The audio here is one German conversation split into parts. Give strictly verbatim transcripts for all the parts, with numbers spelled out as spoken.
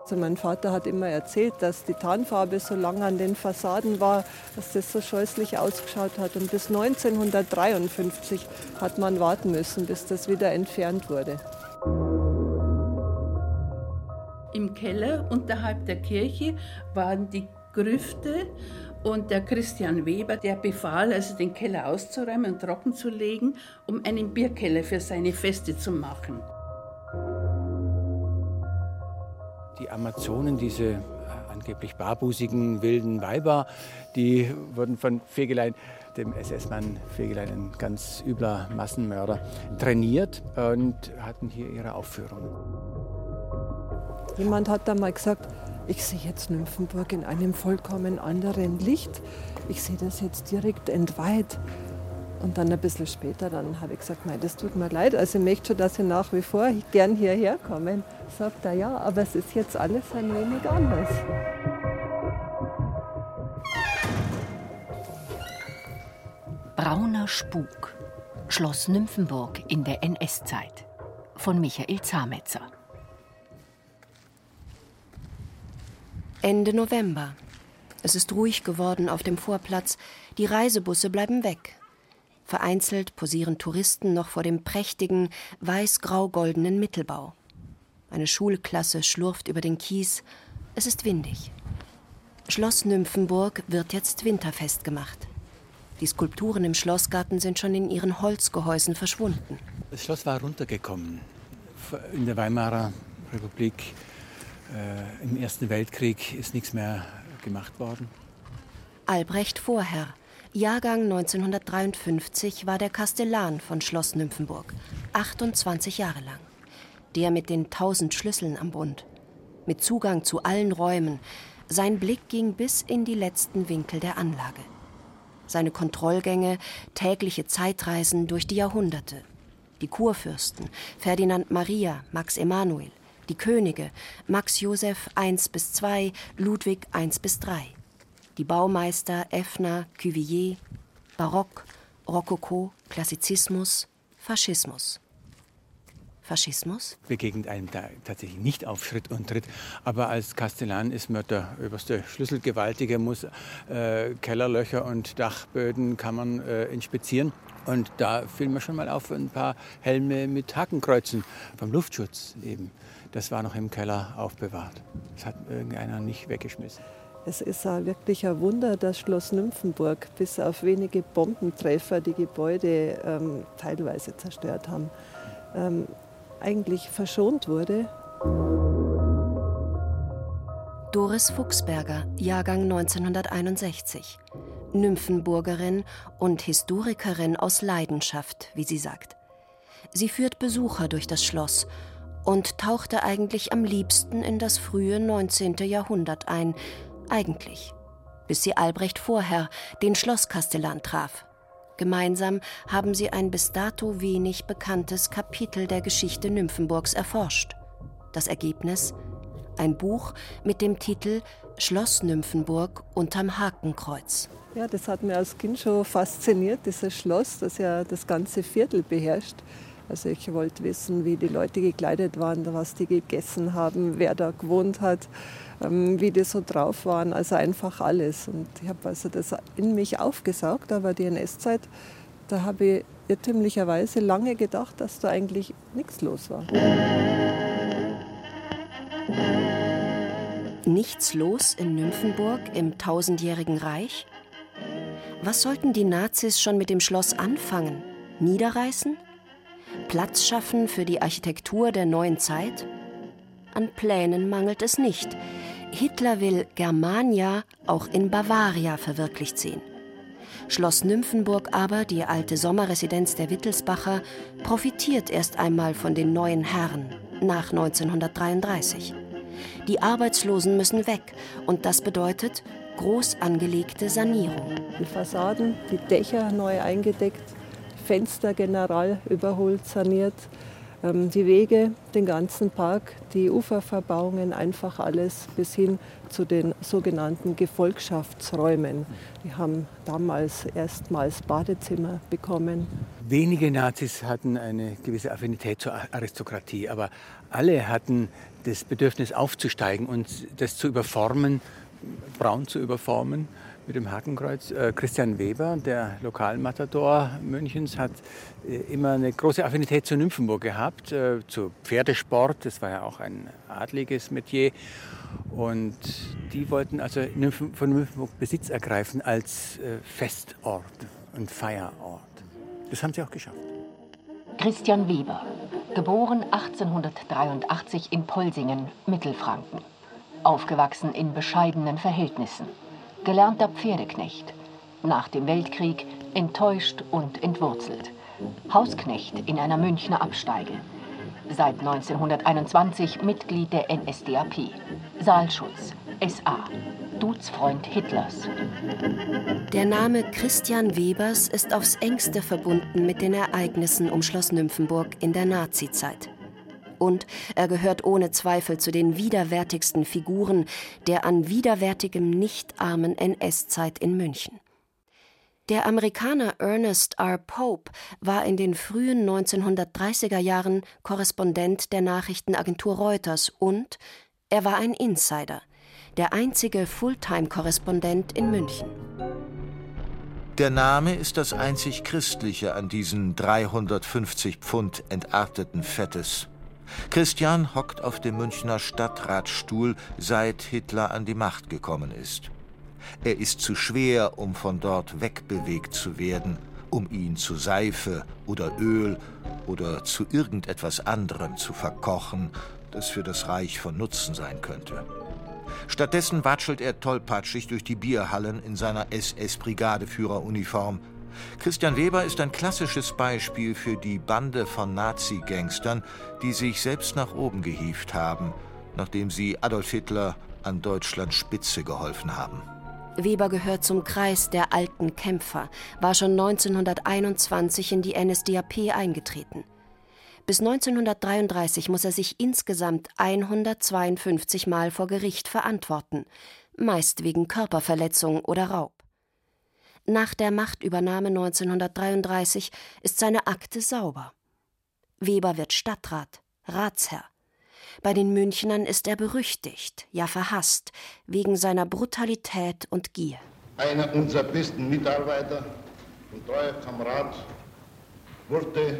Also mein Vater hat immer erzählt, dass die Tarnfarbe so lang an den Fassaden war, dass das so scheußlich ausgeschaut hat. Und bis neunzehnhundertdreiundfünfzig hat man warten müssen, bis das wieder entfernt wurde. Im Keller unterhalb der Kirche waren die Grüfte und der Christian Weber, der befahl, also den Keller auszuräumen und trocken zu legen, um einen Bierkeller für seine Feste zu machen. Die Amazonen, diese äh, angeblich barbusigen, wilden Weiber, die wurden von Fegelein, dem S S-Mann Fegelein, ein ganz übler Massenmörder, trainiert und hatten hier ihre Aufführung. Jemand hat da mal gesagt, ich sehe jetzt Nymphenburg in einem vollkommen anderen Licht. Ich sehe das jetzt direkt entweiht. Und dann ein bisschen später, dann habe ich gesagt, nein, das tut mir leid. Also ich möchte schon, dass Sie nach wie vor gern hierher kommen. Sagt er, ja, aber es ist jetzt alles ein wenig anders. Brauner Spuk. Schloss Nymphenburg in der N S-Zeit. Von Michael Zametzer. Ende November. Es ist ruhig geworden auf dem Vorplatz. Die Reisebusse bleiben weg. Vereinzelt posieren Touristen noch vor dem prächtigen, weiß-grau-goldenen Mittelbau. Eine Schulklasse schlurft über den Kies. Es ist windig. Schloss Nymphenburg wird jetzt winterfest gemacht. Die Skulpturen im Schlossgarten sind schon in ihren Holzgehäusen verschwunden. Das Schloss war runtergekommen in der Weimarer Republik. Äh, Im Ersten Weltkrieg ist nichts mehr gemacht worden. Albrecht Vorherr, Jahrgang neunzehnhundertdreiundfünfzig, war der Kastellan von Schloss Nymphenburg, achtundzwanzig Jahre lang. Der mit den tausend Schlüsseln am Bund, mit Zugang zu allen Räumen. Sein Blick ging bis in die letzten Winkel der Anlage. Seine Kontrollgänge, tägliche Zeitreisen durch die Jahrhunderte. Die Kurfürsten, Ferdinand Maria, Max Emanuel, die Könige, Max Joseph eins bis zwei, Ludwig eins bis drei. Die Baumeister Effner, Cuvier, Barock, Rokoko, Klassizismus, Faschismus. Faschismus? Begegnet einem da tatsächlich nicht auf Schritt und Tritt. Aber als Kastellan ist man der oberste Schlüsselgewaltige, muss äh, Kellerlöcher und Dachböden kann man äh, inspizieren. Und da fiel mir schon mal auf ein paar Helme mit Hakenkreuzen vom Luftschutz eben. Das war noch im Keller aufbewahrt. Das hat irgendeiner nicht weggeschmissen. Es ist wirklich ein Wunder, dass Schloss Nymphenburg bis auf wenige Bombentreffer die Gebäude ähm, teilweise zerstört haben. Ähm, eigentlich verschont wurde. Doris Fuchsberger, Jahrgang neunzehnhunderteinundsechzig. Nymphenburgerin und Historikerin aus Leidenschaft, wie sie sagt. Sie führt Besucher durch das Schloss und tauchte eigentlich am liebsten in das frühe neunzehnte Jahrhundert ein. Eigentlich. Bis sie Albrecht Vorherr, den Schlosskastellan, traf. Gemeinsam haben sie ein bis dato wenig bekanntes Kapitel der Geschichte Nymphenburgs erforscht. Das Ergebnis? Ein Buch mit dem Titel Schloss Nymphenburg unterm Hakenkreuz. Ja, das hat mich als Kind schon fasziniert, dieses Schloss, das ja das ganze Viertel beherrscht. Also ich wollte wissen, wie die Leute gekleidet waren, was die gegessen haben, wer da gewohnt hat, wie die so drauf waren, also einfach alles. Und ich habe also das in mich aufgesaugt, aber die N S-Zeit, da habe ich irrtümlicherweise lange gedacht, dass da eigentlich nichts los war. Nichts los in Nymphenburg im tausendjährigen Reich? Was sollten die Nazis schon mit dem Schloss anfangen? Niederreißen? Platz schaffen für die Architektur der neuen Zeit? An Plänen mangelt es nicht. Hitler will Germania auch in Bavaria verwirklicht sehen. Schloss Nymphenburg aber, die alte Sommerresidenz der Wittelsbacher, profitiert erst einmal von den neuen Herren nach neunzehnhundertdreiunddreißig. Die Arbeitslosen müssen weg und das bedeutet groß angelegte Sanierung. Die Fassaden, die Dächer neu eingedeckt, Fenster general überholt, saniert, die Wege, den ganzen Park, die Uferverbauungen, einfach alles bis hin zu den sogenannten Gefolgschaftsräumen. Die haben damals erstmals Badezimmer bekommen. Wenige Nazis hatten eine gewisse Affinität zur Aristokratie, aber alle hatten das Bedürfnis aufzusteigen und das zu überformen, braun zu überformen mit dem Hakenkreuz. Äh, Christian Weber, der Lokalmatador Münchens, hat äh, immer eine große Affinität zu Nymphenburg gehabt, äh, zu Pferdesport. Das war ja auch ein adliges Metier. Und die wollten also Nymphen, von Nymphenburg Besitz ergreifen als äh, Festort und Feierort. Das haben sie auch geschafft. Christian Weber, geboren achtzehnhundertdreiundachtzig in Polsingen, Mittelfranken. Aufgewachsen in bescheidenen Verhältnissen. Gelernter Pferdeknecht. Nach dem Weltkrieg enttäuscht und entwurzelt. Hausknecht in einer Münchner Absteige. Seit neunzehnhunderteinundzwanzig Mitglied der N S D A P. Saalschutz, S A. Duzfreund Hitlers. Der Name Christian Webers ist aufs engste verbunden mit den Ereignissen um Schloss Nymphenburg in der Nazizeit. Und er gehört ohne Zweifel zu den widerwärtigsten Figuren der an widerwärtigem nicht armen N S-Zeit in München. Der Amerikaner Ernest R. Pope war in den frühen neunzehnhundertdreißiger Jahren Korrespondent der Nachrichtenagentur Reuters und er war ein Insider, der einzige Fulltime-Korrespondent in München. Der Name ist das einzig Christliche an diesen dreihundertfünfzig Pfund entarteten Fettes. Christian hockt auf dem Münchner Stadtratsstuhl, seit Hitler an die Macht gekommen ist. Er ist zu schwer, um von dort wegbewegt zu werden, um ihn zu Seife oder Öl oder zu irgendetwas anderem zu verkochen, das für das Reich von Nutzen sein könnte. Stattdessen watschelt er tollpatschig durch die Bierhallen in seiner S S-Brigadeführeruniform. Christian Weber ist ein klassisches Beispiel für die Bande von Nazi-Gangstern, die sich selbst nach oben gehievt haben, nachdem sie Adolf Hitler an Deutschlands Spitze geholfen haben. Weber gehört zum Kreis der alten Kämpfer, war schon neunzehnhunderteinundzwanzig in die N S D A P eingetreten. Bis neunzehnhundertdreiunddreißig muss er sich insgesamt hundertzweiundfünfzig Mal vor Gericht verantworten, meist wegen Körperverletzung oder Raub. Nach der Machtübernahme neunzehnhundertdreiunddreißig ist seine Akte sauber. Weber wird Stadtrat, Ratsherr. Bei den Münchnern ist er berüchtigt, ja verhasst, wegen seiner Brutalität und Gier. Einer unserer besten Mitarbeiter und treuer Kamerad wurde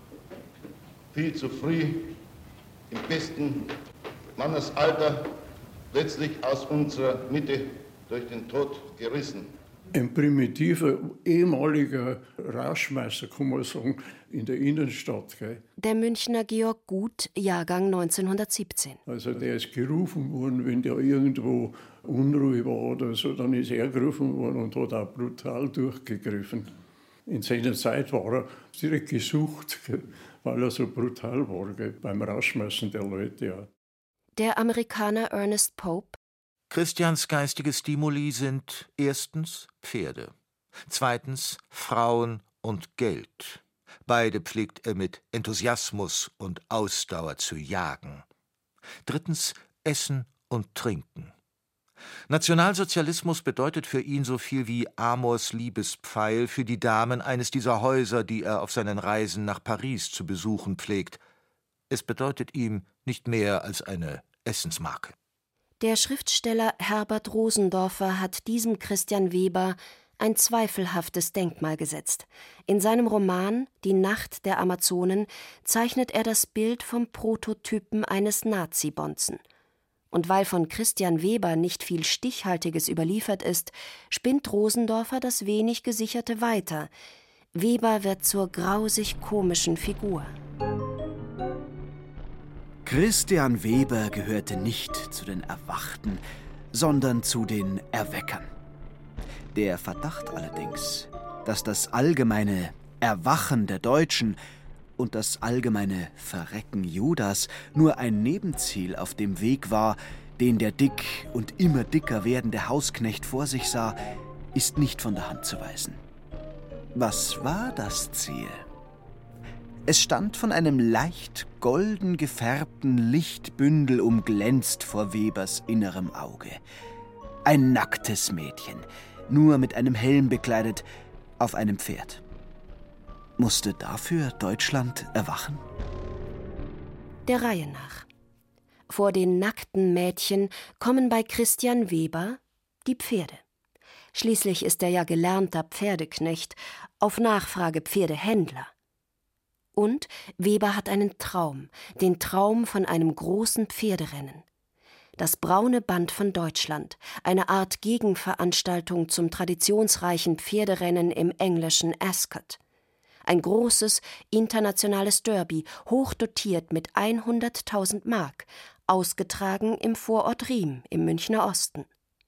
viel zu früh im besten Mannesalter letztlich aus unserer Mitte durch den Tod gerissen. Ein primitiver, ehemaliger Rauschmeister, kann man sagen, in der Innenstadt. Gell? Der Münchner Georg Gut, Jahrgang neunzehnhundertsiebzehn. Also der ist gerufen worden, wenn der irgendwo Unruhe war oder so, dann ist er gerufen worden und hat auch brutal durchgegriffen. In seiner Zeit war er direkt gesucht, gell? Weil er so brutal war, gell? Beim Rausschmeißen der Leute. Ja. Der Amerikaner Ernest Pope. Christians geistige Stimuli sind erstens Pferde, zweitens Frauen und Geld. Beide pflegt er mit Enthusiasmus und Ausdauer zu jagen. Drittens Essen und Trinken. Nationalsozialismus bedeutet für ihn so viel wie Amors Liebespfeil für die Damen eines dieser Häuser, die er auf seinen Reisen nach Paris zu besuchen pflegt. Es bedeutet ihm nicht mehr als eine Essensmarke. Der Schriftsteller Herbert Rosendorfer hat diesem Christian Weber ein zweifelhaftes Denkmal gesetzt. In seinem Roman »Die Nacht der Amazonen« zeichnet er das Bild vom Prototypen eines Nazi-Bonzen. Und weil von Christian Weber nicht viel Stichhaltiges überliefert ist, spinnt Rosendorfer das wenig Gesicherte weiter. Weber wird zur grausig komischen Figur. Christian Weber gehörte nicht zu den Erwachten, sondern zu den Erweckern. Der Verdacht allerdings, dass das allgemeine Erwachen der Deutschen und das allgemeine Verrecken Judas nur ein Nebenziel auf dem Weg war, den der dick und immer dicker werdende Hausknecht vor sich sah, ist nicht von der Hand zu weisen. Was war das Ziel? Es stand von einem leicht golden gefärbten Lichtbündel umglänzt vor Webers innerem Auge. Ein nacktes Mädchen, nur mit einem Helm bekleidet, auf einem Pferd. Musste dafür Deutschland erwachen? Der Reihe nach. Vor den nackten Mädchen kommen bei Christian Weber die Pferde. Schließlich ist er ja gelernter Pferdeknecht, auf Nachfrage Pferdehändler. Und Weber hat einen Traum, den Traum von einem großen Pferderennen. Das Braune Band von Deutschland, eine Art Gegenveranstaltung zum traditionsreichen Pferderennen im englischen Ascot. Ein großes, internationales Derby, hochdotiert mit hunderttausend Mark, ausgetragen im Vorort Riem im Münchner Osten.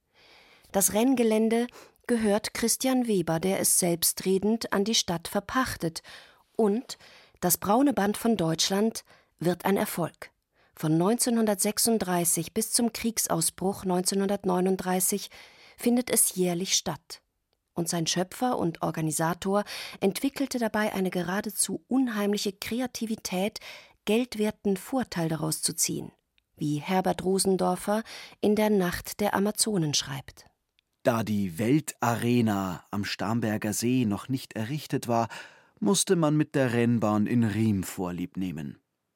Das Renngelände gehört Christian Weber, der es selbstredend an die Stadt verpachtet. Und das Braune Band von Deutschland wird ein Erfolg. Von neunzehnhundertsechsunddreißig bis zum Kriegsausbruch neunzehnhundertneununddreißig findet es jährlich statt. Und sein Schöpfer und Organisator entwickelte dabei eine geradezu unheimliche Kreativität, geldwerten Vorteil daraus zu ziehen, wie Herbert Rosendorfer in der Nacht der Amazonen schreibt. Da die Weltarena am Starnberger See noch nicht errichtet war, musste man mit der Rennbahn in Riem Vorlieb nehmen.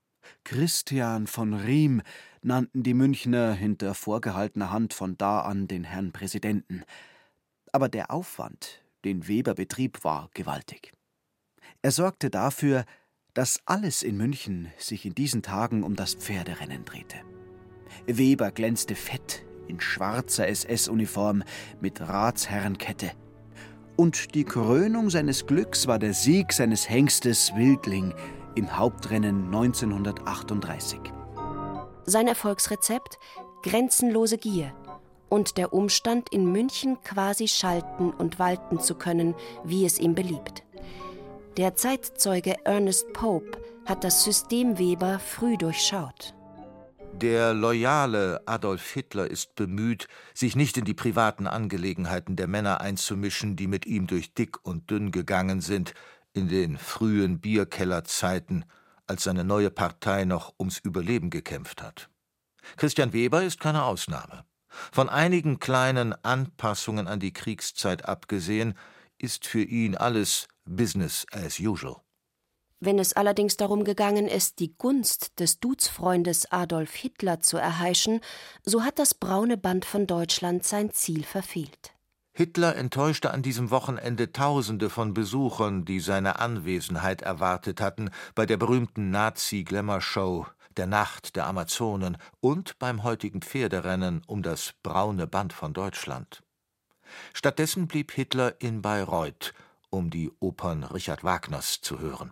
Christian von Riem nannten die Münchner hinter vorgehaltener Hand von da an den Herrn Präsidenten. Aber der Aufwand, den Weber betrieb, war gewaltig. Er sorgte dafür, dass alles in München sich in diesen Tagen um das Pferderennen drehte. Weber glänzte fett in schwarzer S S-Uniform mit Ratsherrenkette. Und die Krönung seines Glücks war der Sieg seines Hengstes Wildling im Hauptrennen neunzehnhundertachtunddreißig. Sein Erfolgsrezept? Grenzenlose Gier und der Umstand, in München quasi schalten und walten zu können, wie es ihm beliebt. Der Zeitzeuge Ernest Pope hat das System Weber früh durchschaut. Der loyale Adolf Hitler ist bemüht, sich nicht in die privaten Angelegenheiten der Männer einzumischen, die mit ihm durch dick und dünn gegangen sind, in den frühen Bierkellerzeiten, als seine neue Partei noch ums Überleben gekämpft hat. Christian Weber ist keine Ausnahme. Von einigen kleinen Anpassungen an die Kriegszeit abgesehen, ist für ihn alles Business as usual. Wenn es allerdings darum gegangen ist, die Gunst des Duzfreundes Adolf Hitler zu erheischen, so hat das Braune Band von Deutschland sein Ziel verfehlt. Hitler enttäuschte an diesem Wochenende Tausende von Besuchern, die seine Anwesenheit erwartet hatten, bei der berühmten Nazi-Glamour-Show der Nacht der Amazonen und beim heutigen Pferderennen um das Braune Band von Deutschland. Stattdessen blieb Hitler in Bayreuth, um die Opern Richard Wagners zu hören.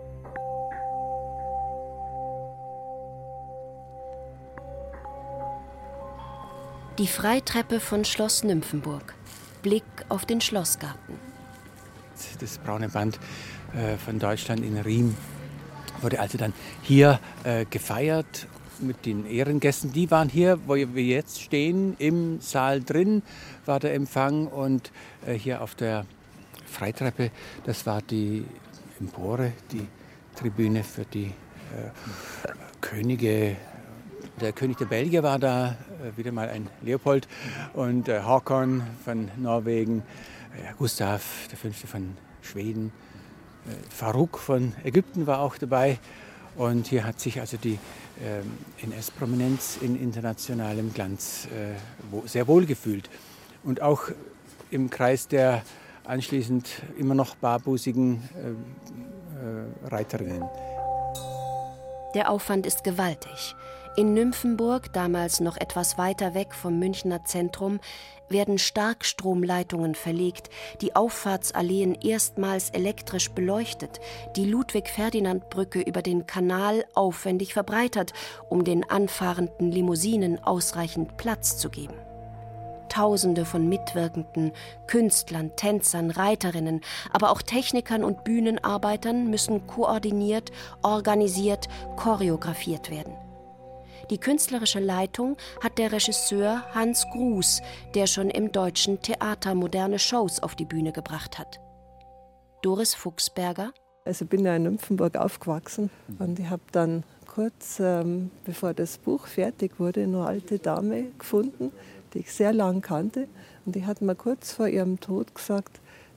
Die Freitreppe von Schloss Nymphenburg. Blick auf den Schlossgarten. Das Braune Band äh, von Deutschland in Riem wurde also dann hier äh, gefeiert mit den Ehrengästen. Die waren hier, wo wir jetzt stehen, im Saal drin war der Empfang und äh, hier auf der Freitreppe, das war die Empore, die Tribüne für die äh, Könige. Der König der Belgier war da, äh, wieder mal ein Leopold, und äh, Håkon von Norwegen, äh, Gustav der Fünfte von Schweden, äh, Farouk von Ägypten war auch dabei. Und hier hat sich also die äh, N S-Prominenz in internationalem Glanz äh, wo, sehr wohl gefühlt. Und auch im Kreis der anschließend immer noch barbusigen äh, äh, Reiterinnen. Der Aufwand ist gewaltig. In Nymphenburg, damals noch etwas weiter weg vom Münchner Zentrum, werden Starkstromleitungen verlegt, die Auffahrtsalleen erstmals elektrisch beleuchtet, die Ludwig-Ferdinand-Brücke über den Kanal aufwendig verbreitert, um den anfahrenden Limousinen ausreichend Platz zu geben. Tausende von Mitwirkenden, Künstlern, Tänzern, Reiterinnen, aber auch Technikern und Bühnenarbeitern müssen koordiniert, organisiert, choreografiert werden. Die künstlerische Leitung hat der Regisseur Hans Gruß, der schon im Deutschen Theater moderne Shows auf die Bühne gebracht hat. Doris Fuchsberger. Also ich bin ja in Nymphenburg aufgewachsen und ich habe dann kurz, ähm, bevor das Buch fertig wurde, noch eine alte Dame gefunden, die ich sehr lang kannte. Und die hat mir kurz vor ihrem Tod gesagt,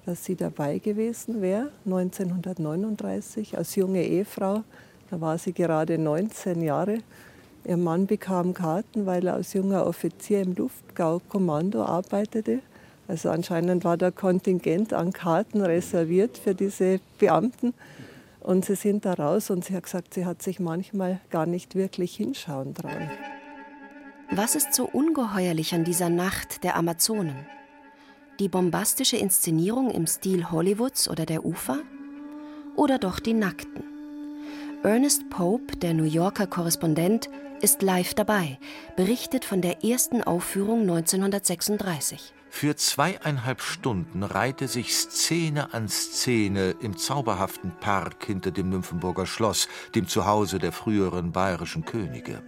dass sie dabei gewesen wäre, neunzehnhundertneununddreißig, als junge Ehefrau. Da war sie gerade neunzehn Jahre. Ihr Mann bekam Karten, weil er als junger Offizier im Luftgaukommando arbeitete. Also anscheinend war der Kontingent an Karten reserviert für diese Beamten. Und sie sind da raus und sie hat gesagt, sie hat sich manchmal gar nicht wirklich hinschauen trauen. Was ist so ungeheuerlich an dieser Nacht der Amazonen? Die bombastische Inszenierung im Stil Hollywoods oder der Ufer? Oder doch die Nackten? Ernest Pope, der New Yorker Korrespondent, ist live dabei, berichtet von der ersten Aufführung neunzehnhundertsechsunddreißig. Für zweieinhalb Stunden reihte sich Szene an Szene im zauberhaften Park hinter dem Nymphenburger Schloss, dem Zuhause der früheren bayerischen Könige.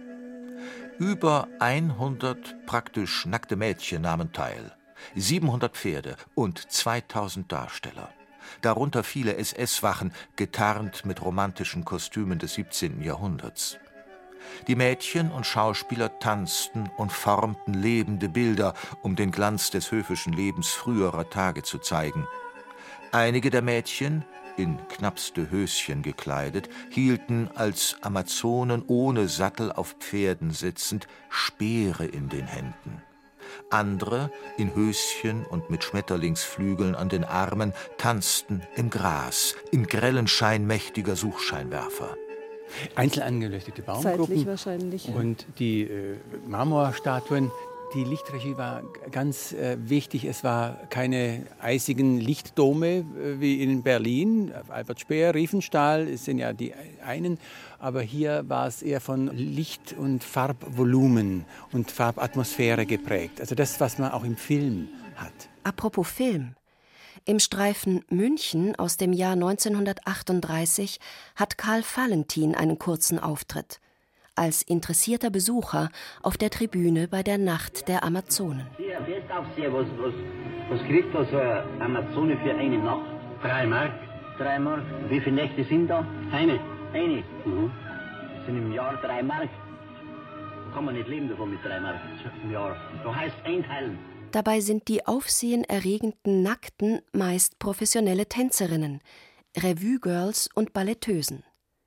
Über hundert praktisch nackte Mädchen nahmen teil, siebenhundert Pferde und zweitausend Darsteller. Darunter viele S S-Wachen, getarnt mit romantischen Kostümen des siebzehnten Jahrhunderts. Die Mädchen und Schauspieler tanzten und formten lebende Bilder, um den Glanz des höfischen Lebens früherer Tage zu zeigen. Einige der Mädchen, in knappste Höschen gekleidet, hielten als Amazonen ohne Sattel auf Pferden sitzend Speere in den Händen. Andere, in Höschen und mit Schmetterlingsflügeln an den Armen, tanzten im Gras, im grellen Schein mächtiger Suchscheinwerfer. Einzeln angeleuchtete Baumgruppen Zeitlich wahrscheinlich. Und die äh, Marmorstatuen. Die Lichtregie war ganz äh, wichtig. Es war keine eisigen Lichtdome äh, wie in Berlin. Albert Speer, Riefenstahl sind ja die einen. Aber hier war es eher von Licht- und Farbvolumen und Farbatmosphäre geprägt. Also das, was man auch im Film hat. Apropos Film. Im Streifen München aus dem Jahr neunzehnhundertachtunddreißig hat Karl Valentin einen kurzen Auftritt. Als interessierter Besucher auf der Tribüne bei der Nacht der Amazonen. Sehr Festaufseher, was, was, was kriegt da so eine Amazone für eine Nacht? Drei Mark. Drei Mark. Wie viele Nächte sind da? Eine. Eine? Mhm. Das sind im Jahr drei Mark. Kann man nicht leben davon mit drei Mark im Jahr. Da heißt einteilen. Dabei sind die aufsehenerregenden Nackten meist professionelle Tänzerinnen, Revue-Girls und Balletteusen.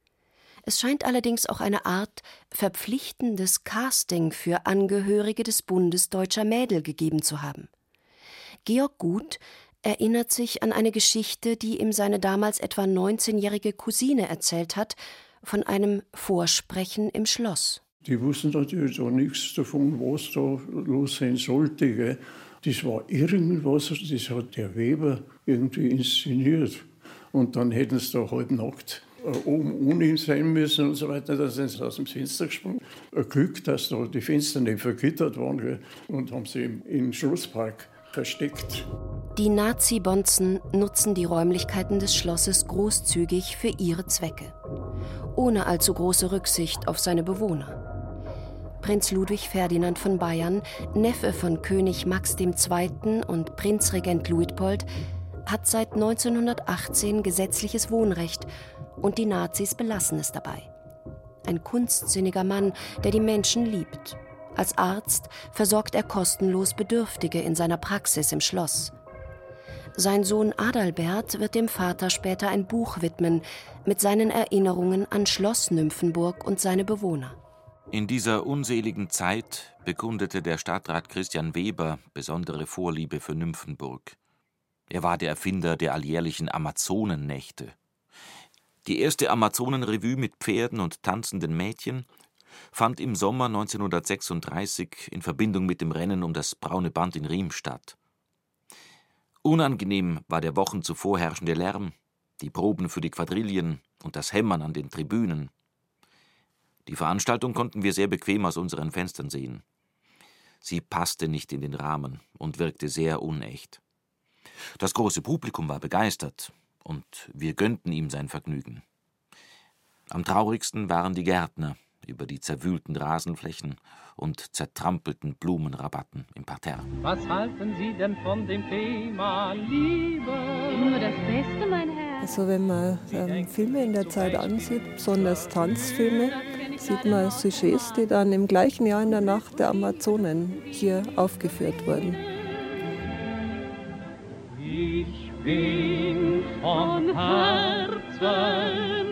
Es scheint allerdings auch eine Art verpflichtendes Casting für Angehörige des Bundes Deutscher Mädel gegeben zu haben. Georg Guth erinnert sich an eine Geschichte, die ihm seine damals etwa neunzehnjährige Cousine erzählt hat, von einem Vorsprechen im Schloss. Die wussten natürlich auch nichts davon, was da los sein sollte. Gell. Das war irgendwas, das hat der Weber irgendwie inszeniert. Und dann hätten sie da halb nackt oben ohne ihn sein müssen und so weiter. Da sind sie aus dem Fenster gesprungen. Ein Glück, dass da die Fenster nicht vergittert waren, gell. Und haben sie im, im Schlosspark versteckt. Die Nazi-Bonzen nutzen die Räumlichkeiten des Schlosses großzügig für ihre Zwecke, ohne allzu große Rücksicht auf seine Bewohner. Prinz Ludwig Ferdinand von Bayern, Neffe von König Max der Zweite. Und Prinzregent Luitpold, hat seit neunzehnhundertachtzehn gesetzliches Wohnrecht und die Nazis belassen es dabei. Ein kunstsinniger Mann, der die Menschen liebt. Als Arzt versorgt er kostenlos Bedürftige in seiner Praxis im Schloss. Sein Sohn Adalbert wird dem Vater später ein Buch widmen mit seinen Erinnerungen an Schloss Nymphenburg und seine Bewohner. In dieser unseligen Zeit bekundete der Stadtrat Christian Weber besondere Vorliebe für Nymphenburg. Er war der Erfinder der alljährlichen Amazonennächte. Die erste Amazonenrevue mit Pferden und tanzenden Mädchen fand im Sommer neunzehnhundertsechsunddreißig in Verbindung mit dem Rennen um das Braune Band in Riem statt. Unangenehm war der Wochen zuvor herrschende Lärm, die Proben für die Quadrillen und das Hämmern an den Tribünen. Die Veranstaltung konnten wir sehr bequem aus unseren Fenstern sehen. Sie passte nicht in den Rahmen und wirkte sehr unecht. Das große Publikum war begeistert und wir gönnten ihm sein Vergnügen. Am traurigsten waren die Gärtner über die zerwühlten Rasenflächen und zertrampelten Blumenrabatten im Parterre. Was halten Sie denn von dem Thema Liebe? Nur das Beste, mein Herr. Also wenn man ähm, Filme in der Zeit ansieht, besonders Tanzfilme, sieht man Sujets, die dann im gleichen Jahr in der Nacht der Amazonen hier aufgeführt wurden. Ich bin von Herzen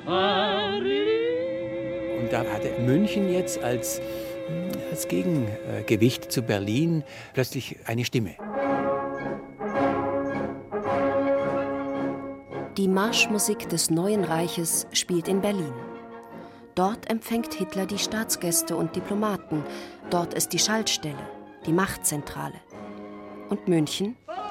verliebt. Und da hatte München jetzt als, als Gegengewicht zu Berlin plötzlich eine Stimme. Die Marschmusik des Neuen Reiches spielt in Berlin. Dort empfängt Hitler die Staatsgäste und Diplomaten. Dort ist die Schaltstelle, die Machtzentrale. Und München?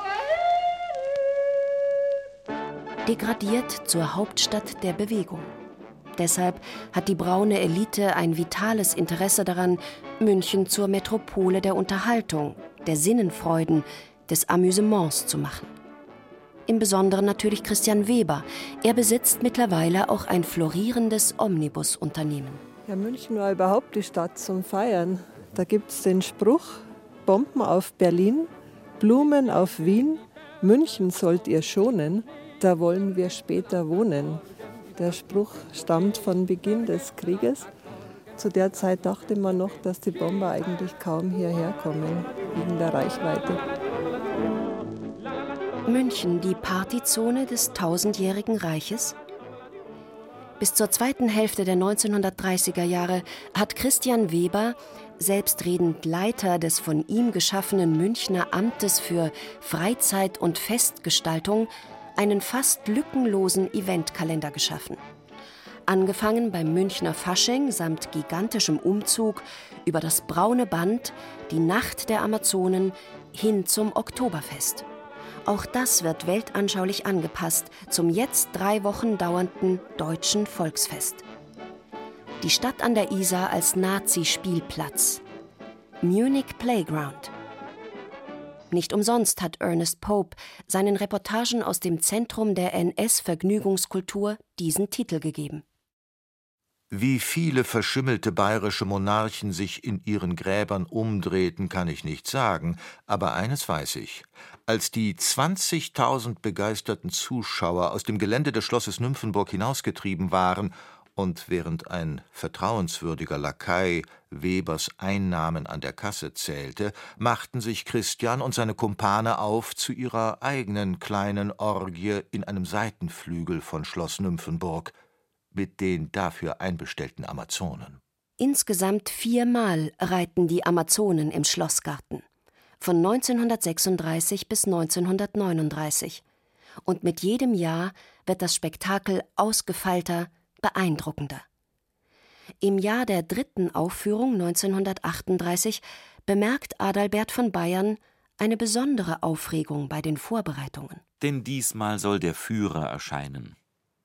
Degradiert zur Hauptstadt der Bewegung. Deshalb hat die braune Elite ein vitales Interesse daran, München zur Metropole der Unterhaltung, der Sinnenfreuden, des Amüsements zu machen. Im Besonderen natürlich Christian Weber. Er besitzt mittlerweile auch ein florierendes Omnibusunternehmen. Ja, München war überhaupt die Stadt zum Feiern. Da gibt es den Spruch, Bomben auf Berlin, Blumen auf Wien, München sollt ihr schonen, da wollen wir später wohnen. Der Spruch stammt von Beginn des Krieges. Zu der Zeit dachte man noch, dass die Bomber eigentlich kaum hierher kommen, wegen der Reichweite. München, die Partyzone des tausendjährigen Reiches? Bis zur zweiten Hälfte der neunzehnhundertdreißiger Jahre hat Christian Weber, selbstredend Leiter des von ihm geschaffenen Münchner Amtes für Freizeit- und Festgestaltung, einen fast lückenlosen Eventkalender geschaffen. Angefangen beim Münchner Fasching samt gigantischem Umzug über das Braune Band, die Nacht der Amazonen hin zum Oktoberfest. Auch das wird weltanschaulich angepasst zum jetzt drei Wochen dauernden Deutschen Volksfest. Die Stadt an der Isar als Nazi-Spielplatz. Munich Playground. Nicht umsonst hat Ernest Pope seinen Reportagen aus dem Zentrum der N S-Vergnügungskultur diesen Titel gegeben. Wie viele verschimmelte bayerische Monarchen sich in ihren Gräbern umdrehten, kann ich nicht sagen, aber eines weiß ich: Als die zwanzigtausend begeisterten Zuschauer aus dem Gelände des Schlosses Nymphenburg hinausgetrieben waren und während ein vertrauenswürdiger Lakai Webers Einnahmen an der Kasse zählte, machten sich Christian und seine Kumpane auf zu ihrer eigenen kleinen Orgie in einem Seitenflügel von Schloss Nymphenburg mit den dafür einbestellten Amazonen. Insgesamt viermal reiten die Amazonen im Schlossgarten. Von neunzehnhundertsechsunddreißig bis neunzehnhundertneununddreißig. Und mit jedem Jahr wird das Spektakel ausgefeilter, beeindruckender. Im Jahr der dritten Aufführung neunzehnhundertachtunddreißig bemerkt Adalbert von Bayern eine besondere Aufregung bei den Vorbereitungen. Denn diesmal soll der Führer erscheinen.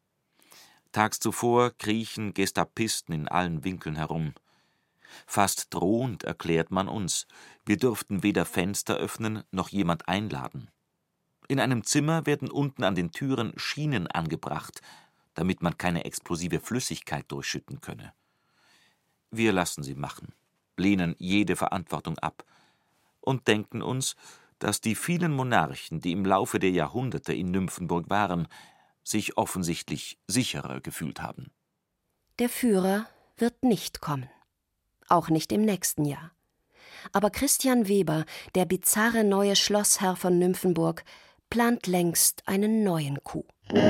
Tags zuvor kriechen Gestapisten in allen Winkeln herum. Fast drohend erklärt man uns, wir dürften weder Fenster öffnen noch jemand einladen. In einem Zimmer werden unten an den Türen Schienen angebracht, damit man keine explosive Flüssigkeit durchschütten könne. Wir lassen sie machen, lehnen jede Verantwortung ab und denken uns, dass die vielen Monarchen, die im Laufe der Jahrhunderte in Nymphenburg waren, sich offensichtlich sicherer gefühlt haben. Der Führer wird nicht kommen. Auch nicht im nächsten Jahr. Aber Christian Weber, der bizarre neue Schlossherr von Nymphenburg, plant längst einen neuen Coup.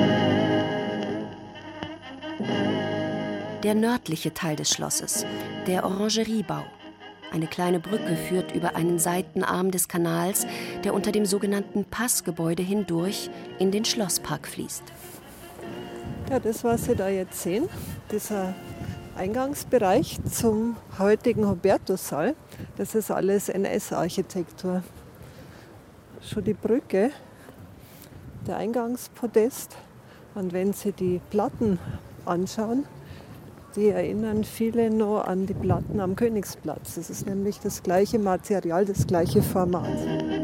Der nördliche Teil des Schlosses, der Orangeriebau. Eine kleine Brücke führt über einen Seitenarm des Kanals, der unter dem sogenannten Passgebäude hindurch in den Schlosspark fließt. Ja, das, was Sie da jetzt sehen, dieser Eingangsbereich zum heutigen Hubertussaal, das ist alles N S-Architektur. Schon die Brücke, der Eingangspodest, und wenn Sie die Platten anschauen, die erinnern viele noch an die Platten am Königsplatz. Das ist nämlich das gleiche Material, das gleiche Format.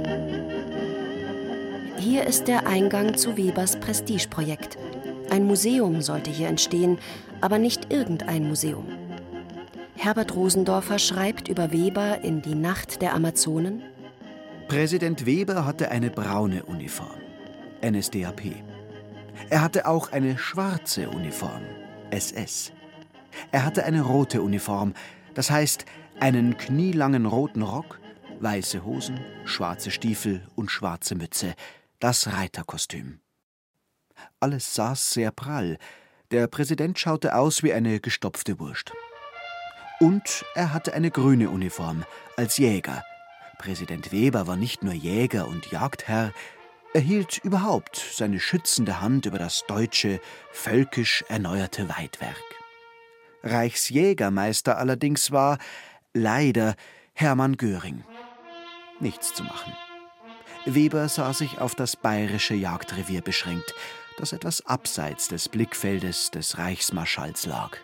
Hier ist der Eingang zu Webers Prestigeprojekt. Ein Museum sollte hier entstehen, aber nicht irgendein Museum. Herbert Rosendorfer schreibt über Weber in Die Nacht der Amazonen: Präsident Weber hatte eine braune Uniform, N S D A P. Er hatte auch eine schwarze Uniform, S S. Er hatte eine rote Uniform, das heißt einen knielangen roten Rock, weiße Hosen, schwarze Stiefel und schwarze Mütze. das Reiterkostüm. Alles saß sehr prall. Der Präsident schaute aus wie eine gestopfte Wurst. Und er hatte eine grüne Uniform, als Jäger. Präsident Weber war nicht nur Jäger und Jagdherr, er hielt überhaupt seine schützende Hand über das deutsche, völkisch erneuerte Weidwerk. Reichsjägermeister allerdings war, leider, Hermann Göring. Nichts zu machen. Weber sah sich auf das bayerische Jagdrevier beschränkt, das etwas abseits des Blickfeldes des Reichsmarschalls lag.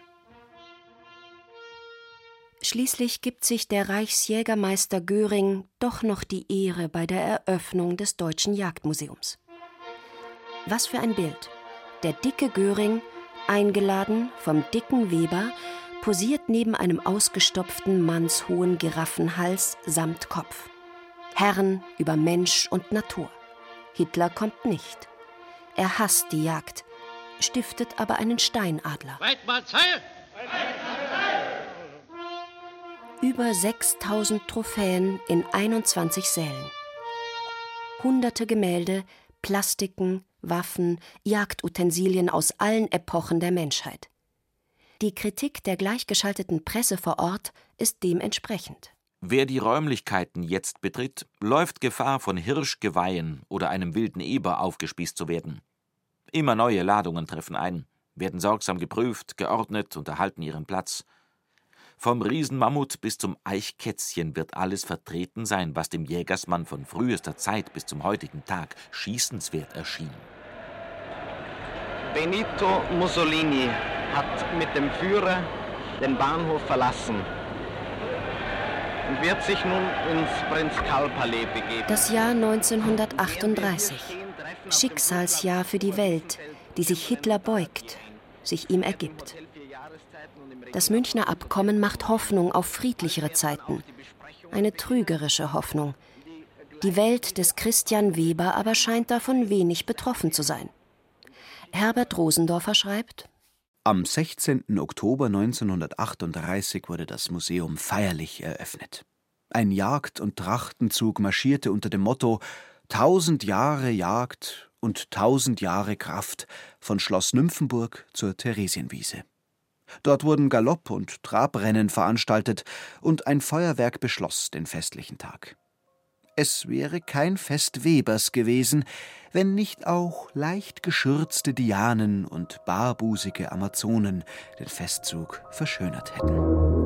Schließlich gibt sich der Reichsjägermeister Göring doch noch die Ehre bei der Eröffnung des Deutschen Jagdmuseums. Was für ein Bild! Der dicke Göring, eingeladen vom dicken Weber, posiert neben einem ausgestopften mannshohen Giraffenhals samt Kopf. Herren über Mensch und Natur. Hitler kommt nicht. Er hasst die Jagd, stiftet aber einen Steinadler. Über sechstausend Trophäen in einundzwanzig Sälen. Hunderte Gemälde, Plastiken, Waffen, Jagdutensilien aus allen Epochen der Menschheit. Die Kritik der gleichgeschalteten Presse vor Ort ist dementsprechend. Wer die Räumlichkeiten jetzt betritt, läuft Gefahr, von Hirschgeweihen oder einem wilden Eber aufgespießt zu werden. Immer neue Ladungen treffen ein, werden sorgsam geprüft, geordnet und erhalten ihren Platz. Vom Riesenmammut bis zum Eichkätzchen wird alles vertreten sein, was dem Jägersmann von frühester Zeit bis zum heutigen Tag schießenswert erschien. Benito Mussolini hat mit dem Führer den Bahnhof verlassen und wird sich nun ins Prinz-Karl-Palais begeben. Das Jahr neunzehnhundertachtunddreißig. Schicksalsjahr für die Welt, die sich Hitler beugt, sich ihm ergibt. Das Münchner Abkommen macht Hoffnung auf friedlichere Zeiten. Eine trügerische Hoffnung. Die Welt des Christian Weber aber scheint davon wenig betroffen zu sein. Herbert Rosendorfer schreibt: Am sechzehnten Oktober neunzehnhundertachtunddreißig wurde das Museum feierlich eröffnet. Ein Jagd- und Trachtenzug marschierte unter dem Motto »Tausend Jahre Jagd und tausend Jahre Kraft« von Schloss Nymphenburg zur Theresienwiese. Dort wurden Galopp- und Trabrennen veranstaltet und ein Feuerwerk beschloss den festlichen Tag. Es wäre kein Fest Webers gewesen, wenn nicht auch leicht geschürzte Dianen und barbusige Amazonen den Festzug verschönert hätten.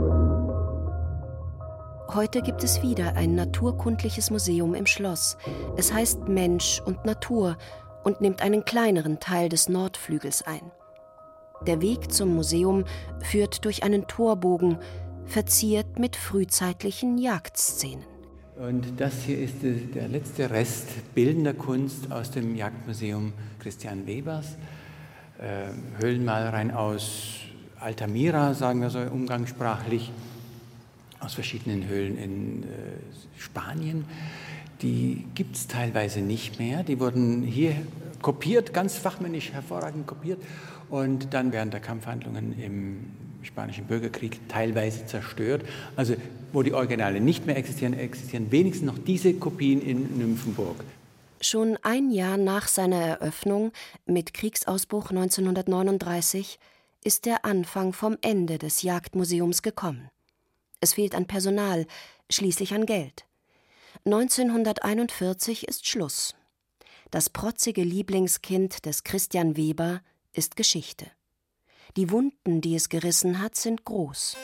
Heute gibt es wieder ein naturkundliches Museum im Schloss. Es heißt Mensch und Natur und nimmt einen kleineren Teil des Nordflügels ein. Der Weg zum Museum führt durch einen Torbogen, verziert mit frühzeitlichen Jagdszenen. Und das hier ist der letzte Rest bildender Kunst aus dem Jagdmuseum Christian Webers. Äh, Höhlenmalereien aus Altamira, sagen wir so umgangssprachlich, aus verschiedenen Höhlen in äh, Spanien. Die gibt es teilweise nicht mehr. Die wurden hier kopiert, ganz fachmännisch hervorragend kopiert und dann während der Kampfhandlungen im Spanischen Bürgerkrieg teilweise zerstört. Also wo die Originale nicht mehr existieren, existieren wenigstens noch diese Kopien in Nymphenburg. Schon ein Jahr nach seiner Eröffnung, mit Kriegsausbruch neunzehnhundertneununddreißig, ist der Anfang vom Ende des Jagdmuseums gekommen. Es fehlt an Personal, schließlich an Geld. neunzehnhunderteinundvierzig ist Schluss. Das protzige Lieblingskind des Christian Weber ist Geschichte. Die Wunden, die es gerissen hat, sind groß.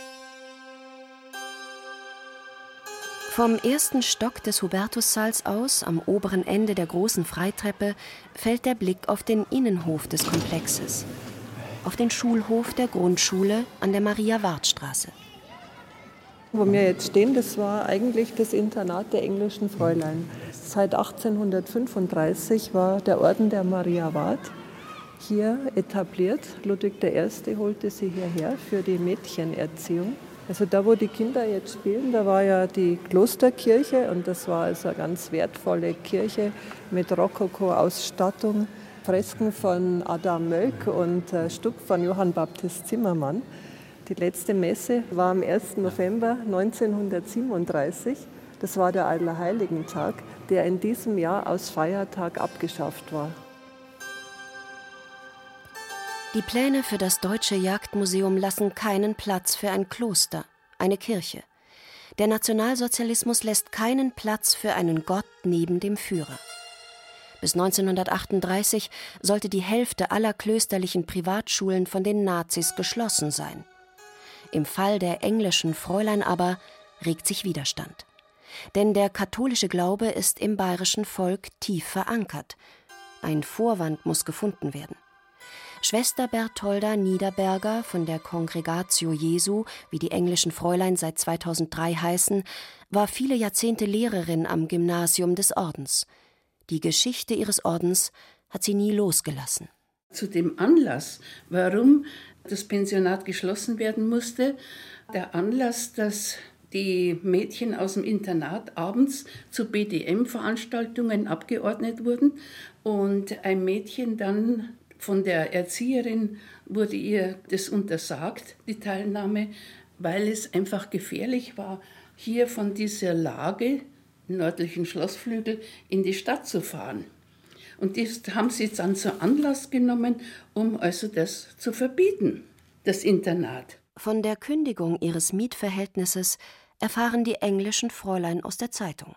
Vom ersten Stock des Hubertussaals aus, am oberen Ende der großen Freitreppe, fällt der Blick auf den Innenhof des Komplexes. Auf den Schulhof der Grundschule an der Maria-Ward-Straße. Wo wir jetzt stehen, das war eigentlich das Internat der englischen Fräulein. Seit achtzehnhundertfünfunddreißig war der Orden der Maria Ward hier etabliert. Ludwig der Erste holte sie hierher für die Mädchenerziehung. Also da, wo die Kinder jetzt spielen, da war ja die Klosterkirche und das war also eine ganz wertvolle Kirche mit Rokoko-Ausstattung, Fresken von Adam Mölk und ein Stuck von Johann Baptist Zimmermann. Die letzte Messe war am ersten November neunzehnhundertsiebenunddreißig. Das war der Allerheiligentag, der in diesem Jahr als Feiertag abgeschafft war. Die Pläne für das Deutsche Jagdmuseum lassen keinen Platz für ein Kloster, eine Kirche. Der Nationalsozialismus lässt keinen Platz für einen Gott neben dem Führer. Bis neunzehnhundertachtunddreißig sollte die Hälfte aller klösterlichen Privatschulen von den Nazis geschlossen sein. Im Fall der englischen Fräulein aber regt sich Widerstand. Denn der katholische Glaube ist im bayerischen Volk tief verankert. Ein Vorwand muss gefunden werden. Schwester Bertholda Niederberger von der Congregatio Jesu, wie die englischen Fräulein seit zweitausenddrei heißen, war viele Jahrzehnte Lehrerin am Gymnasium des Ordens. Die Geschichte ihres Ordens hat sie nie losgelassen. Zu dem Anlass, warum das Pensionat geschlossen werden musste, der Anlass, dass die Mädchen aus dem Internat abends zu B D M-Veranstaltungen abgeordnet wurden und ein Mädchen dann von der Erzieherin wurde ihr das untersagt, die Teilnahme, weil es einfach gefährlich war, hier von dieser Lage, im nördlichen Schlossflügel, in die Stadt zu fahren. Und das haben sie dann zur Anlass genommen, um also das zu verbieten, das Internat. Von der Kündigung ihres Mietverhältnisses erfahren die englischen Fräulein aus der Zeitung.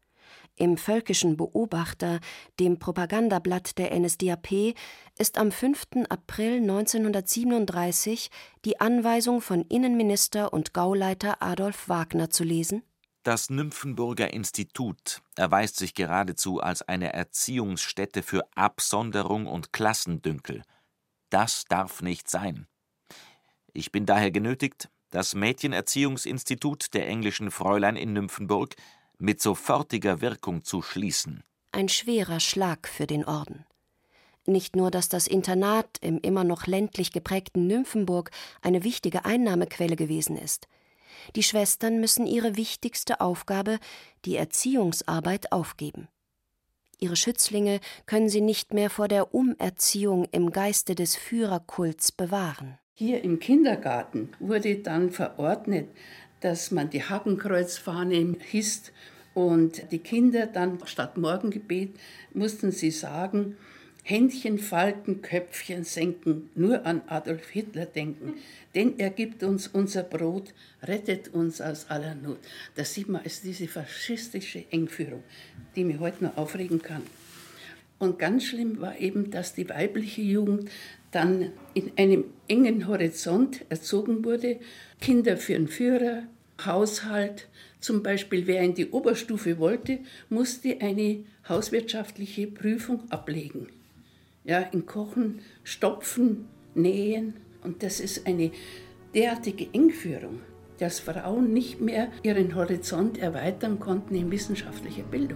Im Völkischen Beobachter, dem Propagandablatt der N S D A P, ist am fünften April neunzehnhundertsiebenunddreißig die Anweisung von Innenminister und Gauleiter Adolf Wagner zu lesen: Das Nymphenburger Institut erweist sich geradezu als eine Erziehungsstätte für Absonderung und Klassendünkel. Das darf nicht sein. Ich bin daher genötigt, das Mädchenerziehungsinstitut der englischen Fräulein in Nymphenburg mit sofortiger Wirkung zu schließen. Ein schwerer Schlag für den Orden. Nicht nur, dass das Internat im immer noch ländlich geprägten Nymphenburg eine wichtige Einnahmequelle gewesen ist. Die Schwestern müssen ihre wichtigste Aufgabe, die Erziehungsarbeit, aufgeben. Ihre Schützlinge können sie nicht mehr vor der Umerziehung im Geiste des Führerkults bewahren. Hier im Kindergarten wurde dann verordnet, dass man die Hakenkreuzfahne hisst und die Kinder dann statt Morgengebet mussten sie sagen: Händchen falten, Köpfchen senken, nur an Adolf Hitler denken, denn er gibt uns unser Brot, rettet uns aus aller Not. Da sieht man also diese faschistische Engführung, die mich heute noch aufregen kann. Und ganz schlimm war eben, dass die weibliche Jugend dann in einem engen Horizont erzogen wurde. Kinder für den Führer, Haushalt, zum Beispiel wer in die Oberstufe wollte, musste eine hauswirtschaftliche Prüfung ablegen. Ja, in Kochen, Stopfen, Nähen. Und das ist eine derartige Engführung, dass Frauen nicht mehr ihren Horizont erweitern konnten in wissenschaftlicher Bildung.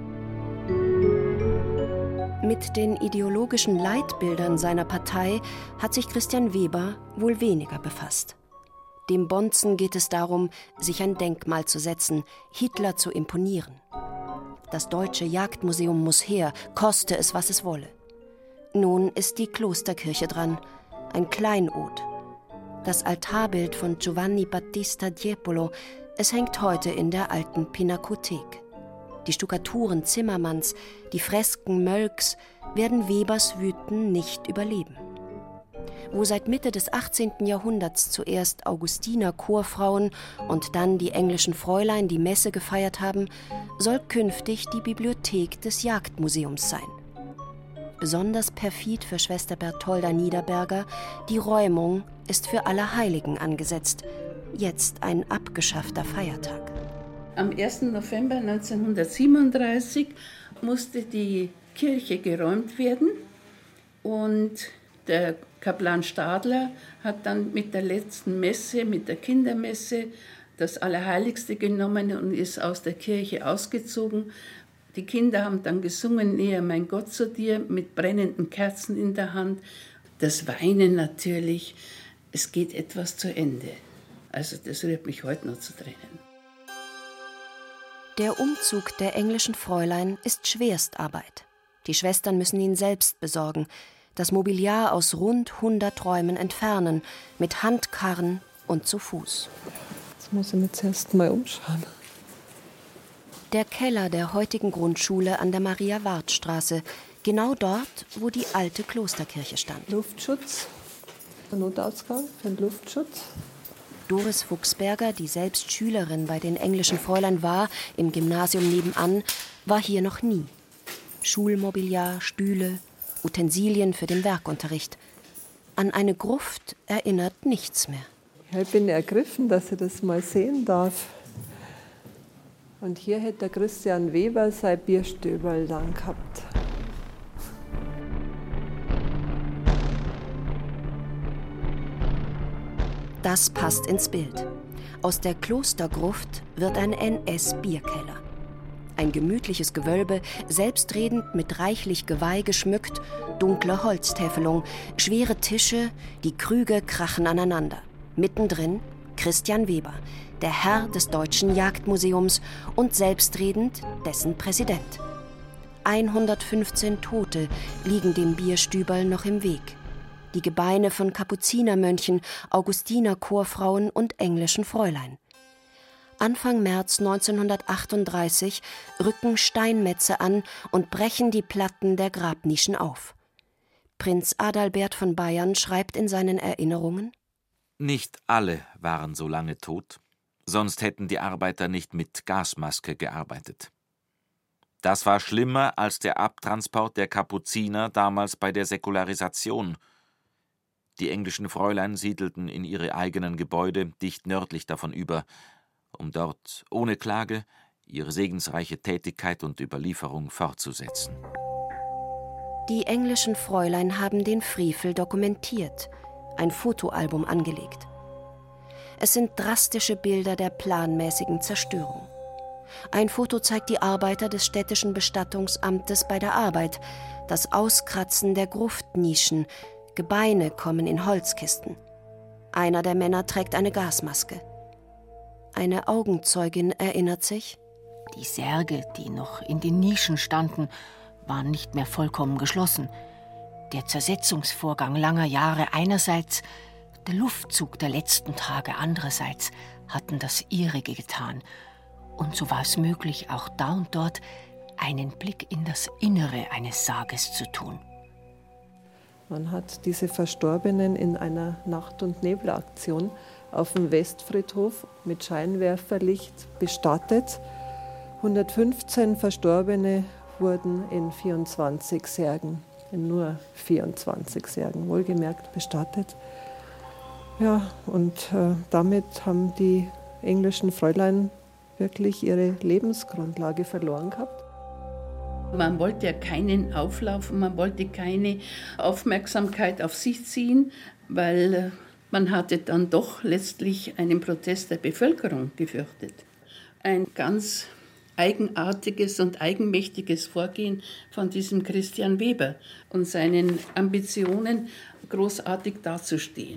Mit den ideologischen Leitbildern seiner Partei hat sich Christian Weber wohl weniger befasst. Dem Bonzen geht es darum, sich ein Denkmal zu setzen, Hitler zu imponieren. Das Deutsche Jagdmuseum muss her, koste es, was es wolle. Nun ist die Klosterkirche dran, ein Kleinod. Das Altarbild von Giovanni Battista Tiepolo, es hängt heute in der alten Pinakothek. Die Stuckaturen Zimmermanns, die Fresken Mölks werden Webers Wüten nicht überleben. Wo seit Mitte des achtzehnten Jahrhunderts zuerst Augustiner-Chorfrauen und dann die englischen Fräulein die Messe gefeiert haben, soll künftig die Bibliothek des Jagdmuseums sein. Besonders perfid für Schwester Bertholda Niederberger, die Räumung ist für Allerheiligen angesetzt, jetzt ein abgeschaffter Feiertag. Am ersten November neunzehnhundertsiebenunddreißig musste die Kirche geräumt werden und der Kaplan Stadler hat dann mit der letzten Messe, mit der Kindermesse, das Allerheiligste genommen und ist aus der Kirche ausgezogen. Die Kinder haben dann gesungen, näher mein Gott zu dir, mit brennenden Kerzen in der Hand. Das Weinen natürlich, es geht etwas zu Ende. Also das rührt mich heute noch zu Tränen. Der Umzug der englischen Fräulein ist Schwerstarbeit. Die Schwestern müssen ihn selbst besorgen, das Mobiliar aus rund hundert Räumen entfernen, mit Handkarren und zu Fuß. Jetzt muss ich mir zuerst mal umschauen. Der Keller der heutigen Grundschule an der Maria-Ward-Straße, genau dort, wo die alte Klosterkirche stand. Luftschutz, der Notausgang für den Luftschutz. Doris Fuchsberger, die selbst Schülerin bei den englischen Fräulein war, im Gymnasium nebenan, war hier noch nie. Schulmobiliar, Stühle, Utensilien für den Werkunterricht. An eine Gruft erinnert nichts mehr. Ich bin ergriffen, dass ich das mal sehen darf. Und hier hätte der Christian Weber sein Bierstöberl dann gehabt. Das passt ins Bild. Aus der Klostergruft wird ein N S-Bierkeller. Ein gemütliches Gewölbe, selbstredend mit reichlich Geweih geschmückt, dunkle Holztäfelung, schwere Tische, die Krüge krachen aneinander. Mittendrin Christian Weber, der Herr des Deutschen Jagdmuseums und selbstredend dessen Präsident. hundertfünfzehn Tote liegen dem Bierstüberl noch im Weg. Die Gebeine von Kapuzinermönchen, Augustinerchorfrauen und englischen Fräulein. Anfang März neunzehnhundertachtunddreißig rücken Steinmetze an und brechen die Platten der Grabnischen auf. Prinz Adalbert von Bayern schreibt in seinen Erinnerungen: Nicht alle waren so lange tot, sonst hätten die Arbeiter nicht mit Gasmaske gearbeitet. Das war schlimmer als der Abtransport der Kapuziner damals bei der Säkularisation. Die englischen Fräulein siedelten in ihre eigenen Gebäude dicht nördlich davon über, um dort ohne Klage ihre segensreiche Tätigkeit und Überlieferung fortzusetzen. Die englischen Fräulein haben den Frevel dokumentiert, ein Fotoalbum angelegt. Es sind drastische Bilder der planmäßigen Zerstörung. Ein Foto zeigt die Arbeiter des städtischen Bestattungsamtes bei der Arbeit, das Auskratzen der Gruftnischen, Gebeine kommen in Holzkisten. Einer der Männer trägt eine Gasmaske. Eine Augenzeugin erinnert sich: Die Särge, die noch in den Nischen standen, waren nicht mehr vollkommen geschlossen. Der Zersetzungsvorgang langer Jahre einerseits, der Luftzug der letzten Tage andererseits hatten das ihrige getan. Und so war es möglich, auch da und dort einen Blick in das Innere eines Sarges zu tun. Man hat diese Verstorbenen in einer Nacht- und Nebelaktion auf dem Westfriedhof mit Scheinwerferlicht bestattet. hundertfünfzehn Verstorbene wurden in vierundzwanzig Särgen, in nur vierundzwanzig Särgen, wohlgemerkt, bestattet. Ja, und äh, damit haben die englischen Fräulein wirklich ihre Lebensgrundlage verloren gehabt. Man wollte ja keinen Auflauf, man wollte keine Aufmerksamkeit auf sich ziehen, weil man hatte dann doch letztlich einen Protest der Bevölkerung gefürchtet. Ein ganz eigenartiges und eigenmächtiges Vorgehen von diesem Christian Weber und seinen Ambitionen, großartig dazustehen.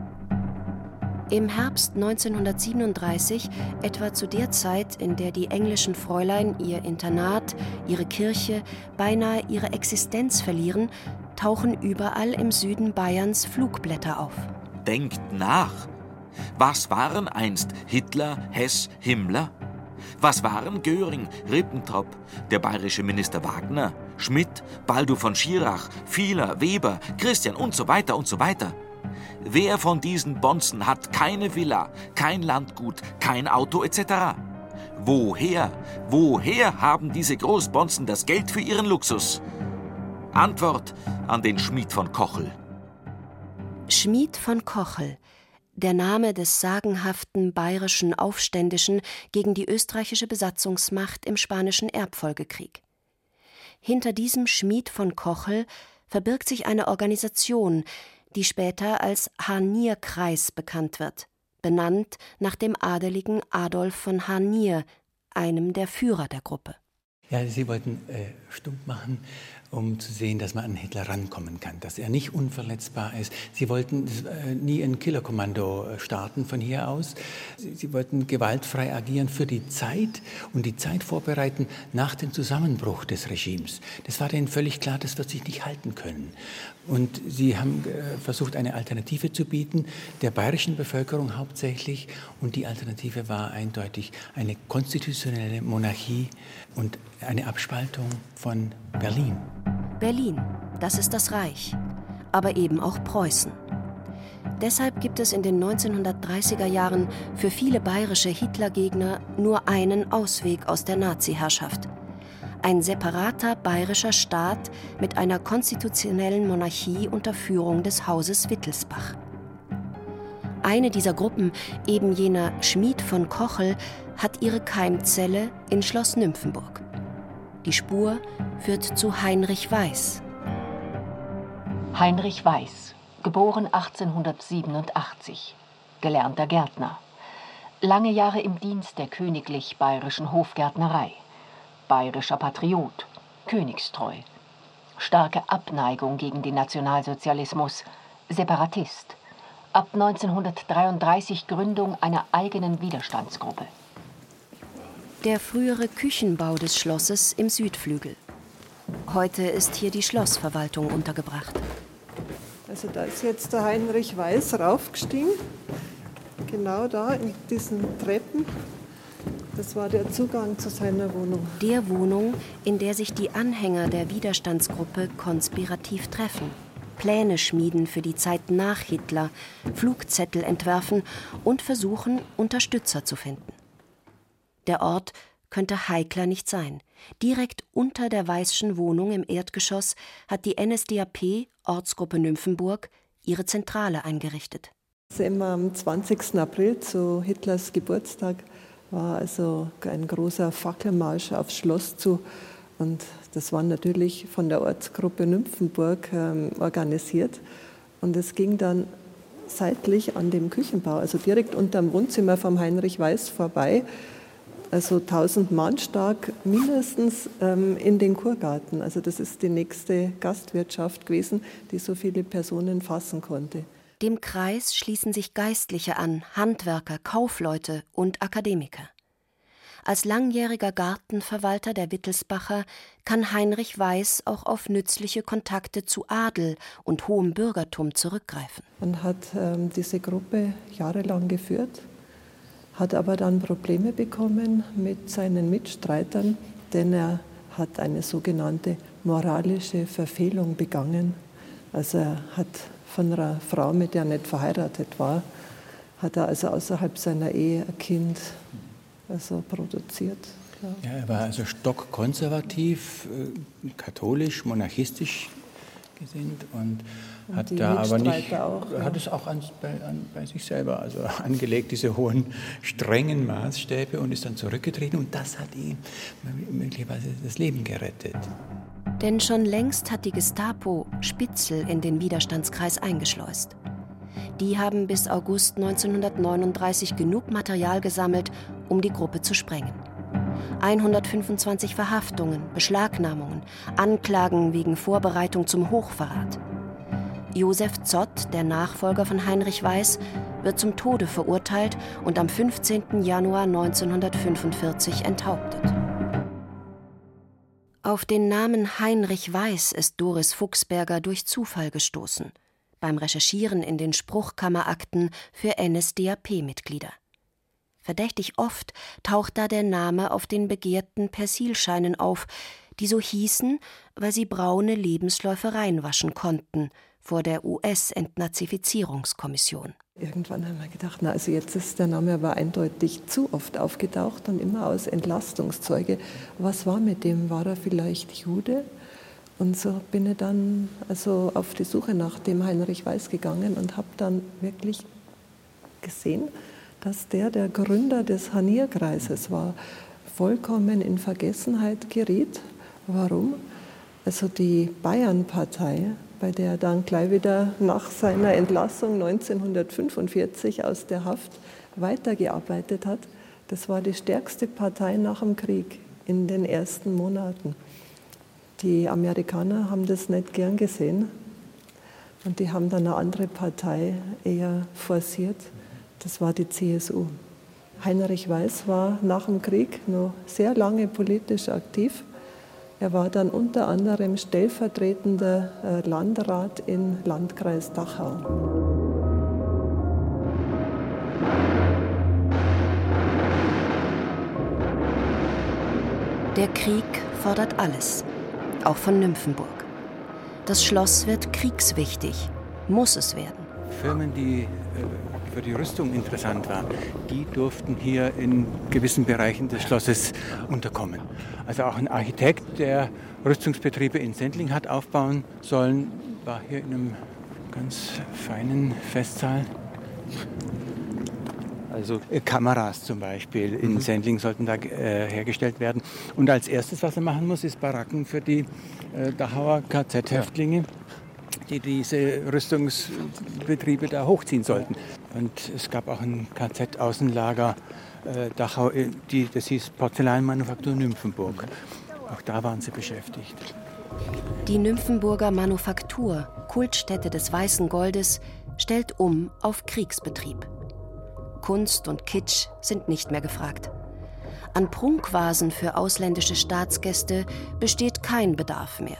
Im Herbst neunzehnhundertsiebenunddreißig, etwa zu der Zeit, in der die englischen Fräulein ihr Internat, ihre Kirche, beinahe ihre Existenz verlieren, tauchen überall im Süden Bayerns Flugblätter auf. Denkt nach! Was waren einst Hitler, Hess, Himmler? Was waren Göring, Ribbentrop, der bayerische Minister Wagner, Schmidt, Baldur von Schirach, Fieler, Weber, Christian und so weiter und so weiter? Wer von diesen Bonzen hat keine Villa, kein Landgut, kein Auto et cetera? Woher, woher haben diese Großbonzen das Geld für ihren Luxus? Antwort an den Schmied von Kochel. Schmied von Kochel, der Name des sagenhaften bayerischen Aufständischen gegen die österreichische Besatzungsmacht im Spanischen Erbfolgekrieg. Hinter diesem Schmied von Kochel verbirgt sich eine Organisation, die später als Harnierkreis bekannt wird, benannt nach dem adeligen Adolf von Harnier, einem der Führer der Gruppe. Ja, sie wollten äh, stumpf machen um zu sehen, dass man an Hitler rankommen kann, dass er nicht unverletzbar ist. Sie wollten äh, nie ein Killerkommando starten von hier aus. Sie, sie wollten gewaltfrei agieren für die Zeit und die Zeit vorbereiten nach dem Zusammenbruch des Regimes. Das war denen völlig klar, das wird sich nicht halten können. Und sie haben äh, versucht, eine Alternative zu bieten, der bayerischen Bevölkerung hauptsächlich. Und die Alternative war eindeutig eine konstitutionelle Monarchie und eine Abspaltung von Berlin. Berlin, das ist das Reich, aber eben auch Preußen. Deshalb gibt es in den neunzehnhundertdreißiger Jahren für viele bayerische Hitlergegner nur einen Ausweg aus der Nazi-Herrschaft. Ein separater bayerischer Staat mit einer konstitutionellen Monarchie unter Führung des Hauses Wittelsbach. Eine dieser Gruppen, eben jener Schmied von Kochel, hat ihre Keimzelle in Schloss Nymphenburg. Die Spur führt zu Heinrich Weiß. Heinrich Weiß, geboren achtzehnhundertsiebenundachtzig, gelernter Gärtner. Lange Jahre im Dienst der königlich bayerischen Hofgärtnerei. Bayerischer Patriot, königstreu. Starke Abneigung gegen den Nationalsozialismus, Separatist. Ab neunzehnhundertdreiunddreißig Gründung einer eigenen Widerstandsgruppe. Der frühere Küchenbau des Schlosses im Südflügel. Heute ist hier die Schlossverwaltung untergebracht. Also da ist jetzt der Heinrich Weiß raufgestiegen, genau da in diesen Treppen. Das war der Zugang zu seiner Wohnung. Der Wohnung, in der sich die Anhänger der Widerstandsgruppe konspirativ treffen, Pläne schmieden für die Zeit nach Hitler, Flugzettel entwerfen und versuchen, Unterstützer zu finden. Der Ort könnte heikler nicht sein. Direkt unter der Weißschen Wohnung im Erdgeschoss hat die N S D A P, Ortsgruppe Nymphenburg, ihre Zentrale eingerichtet. Also immer am zwanzigsten April, zu Hitlers Geburtstag, war also ein großer Fackelmarsch aufs Schloss zu. Und das war natürlich von der Ortsgruppe Nymphenburg ähm, organisiert. Und es ging dann seitlich an dem Küchenbau, also direkt unterm Wohnzimmer vom Heinrich Weiß vorbei, also tausend Mann stark mindestens ähm, in den Kurgarten. Also das ist die nächste Gastwirtschaft gewesen, die so viele Personen fassen konnte. Dem Kreis schließen sich Geistliche an, Handwerker, Kaufleute und Akademiker. Als langjähriger Gartenverwalter der Wittelsbacher kann Heinrich Weiß auch auf nützliche Kontakte zu Adel und hohem Bürgertum zurückgreifen. Man hat ähm, diese Gruppe jahrelang geführt, hat aber dann Probleme bekommen mit seinen Mitstreitern, denn er hat eine sogenannte moralische Verfehlung begangen. Also er hat von einer Frau, mit der er nicht verheiratet war, hat er also außerhalb seiner Ehe ein Kind also produziert. Ja. Ja, er war also stockkonservativ, äh, katholisch, monarchistisch gesinnt und, und hat da aber nicht, auch, ja. hat es auch an, bei, an, bei sich selber also angelegt, diese hohen, strengen Maßstäbe, und ist dann zurückgetreten, und das hat ihm möglicherweise das Leben gerettet. Denn schon längst hat die Gestapo Spitzel in den Widerstandskreis eingeschleust. Die haben bis August neunzehnhundertneununddreißig genug Material gesammelt, um die Gruppe zu sprengen. hundertfünfundzwanzig Verhaftungen, Beschlagnahmungen, Anklagen wegen Vorbereitung zum Hochverrat. Josef Zott, der Nachfolger von Heinrich Weiß, wird zum Tode verurteilt und am fünfzehnten Januar neunzehnhundertfünfundvierzig enthauptet. Auf den Namen Heinrich Weiß ist Doris Fuchsberger durch Zufall gestoßen, beim Recherchieren in den Spruchkammerakten für N S D A P-Mitglieder. Verdächtig oft taucht da der Name auf den begehrten Persilscheinen auf, die so hießen, weil sie braune Lebensläufe reinwaschen konnten vor der U S-Entnazifizierungskommission. Irgendwann haben wir gedacht, na, also jetzt ist der Name aber eindeutig zu oft aufgetaucht und immer als Entlastungszeuge. Was war mit dem? War er vielleicht Jude? Und so bin ich dann also auf die Suche nach dem Heinrich Weiß gegangen und habe dann wirklich gesehen, dass der der Gründer des Hanierkreises war, vollkommen in Vergessenheit geriet. Warum? Also die Bayernpartei, bei der er dann gleich wieder nach seiner Entlassung neunzehnhundertfünfundvierzig aus der Haft weitergearbeitet hat, das war die stärkste Partei nach dem Krieg in den ersten Monaten. Die Amerikaner haben das nicht gern gesehen und die haben dann eine andere Partei eher forciert. Das war die C S U. Heinrich Weiß war nach dem Krieg noch sehr lange politisch aktiv. Er war dann unter anderem stellvertretender Landrat im Landkreis Dachau. Der Krieg fordert alles, auch von Nymphenburg. Das Schloss wird kriegswichtig, muss es werden. Firmen, die für die Rüstung interessant waren, die durften hier in gewissen Bereichen des Schlosses unterkommen. Also auch ein Architekt, der Rüstungsbetriebe in Sendling hat aufbauen sollen, war hier in einem ganz feinen Festsaal. Also Kameras zum Beispiel in Sendling sollten da äh, hergestellt werden. Und als erstes, was er machen muss, ist Baracken für die äh, Dachauer K Z-Häftlinge, die diese Rüstungsbetriebe da hochziehen sollten. Und es gab auch ein K Z-Außenlager äh, Dachau, die, das hieß Porzellanmanufaktur Nymphenburg. Auch da waren sie beschäftigt. Die Nymphenburger Manufaktur, Kultstätte des weißen Goldes, stellt um auf Kriegsbetrieb. Kunst und Kitsch sind nicht mehr gefragt. An Prunkvasen für ausländische Staatsgäste besteht kein Bedarf mehr.